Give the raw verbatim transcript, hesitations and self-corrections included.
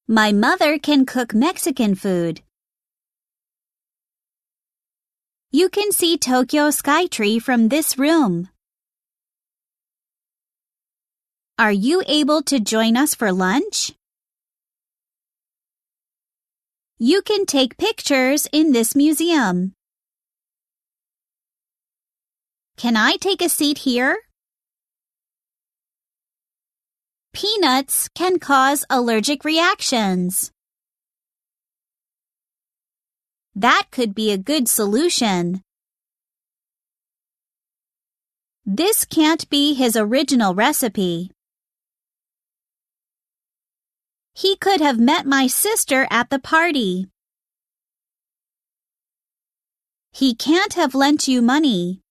My mother can cook Mexican food. You can see Tokyo Skytree from this room. Are you able to join us for lunch? You can take pictures in this museum. Can I take a seat here? Peanuts can cause allergic reactions. That could be a good solution. This can't be his original recipe. He could have met my sister at the party. He can't have lent you money.